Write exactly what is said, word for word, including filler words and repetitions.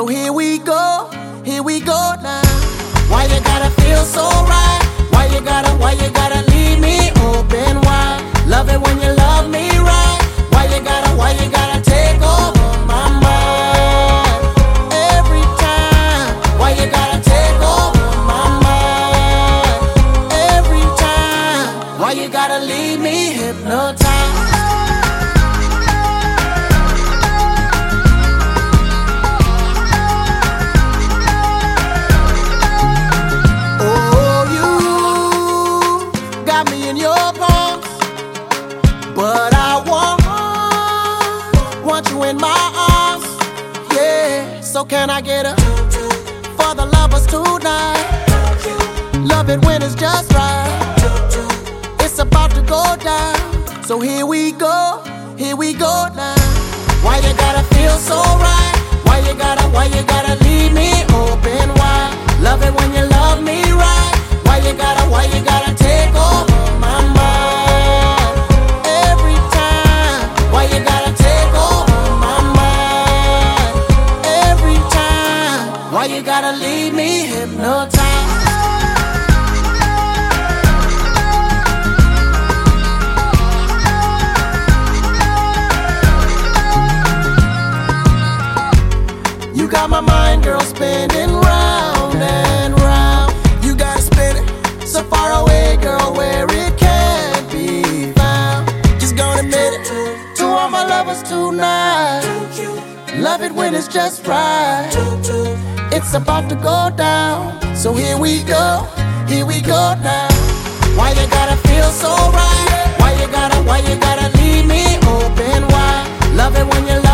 So here we go, here we go now. Why you gotta feel so right? Why you gotta, why you gotta leave me open wide? Love it when you love me right. Why you gotta, why you gotta take over my mind every time? Why you gotta take over my mind every time? Why you gotta leave me hypnotized? But I want, want you in my arms, yeah. So can I get a for the lovers tonight? Love it when it's just right. It's about to go down. So here we go, here we go now. Why you gotta feel so right? Why you gotta, why you gotta leave me open wide? Love it when you love me right. Why you gotta, why you gotta take over my mind? Why you gotta leave me hypnotized? You got my mind, girl, spinning round and round. You gotta spin it so far away, girl, where it can't be found. Just gonna admit it to all my lovers tonight. Love it when it's just right. It's about to go down. So here we go, here we go now. Why you gotta feel so right? Why you gotta, why you gotta leave me open wide? Love it when you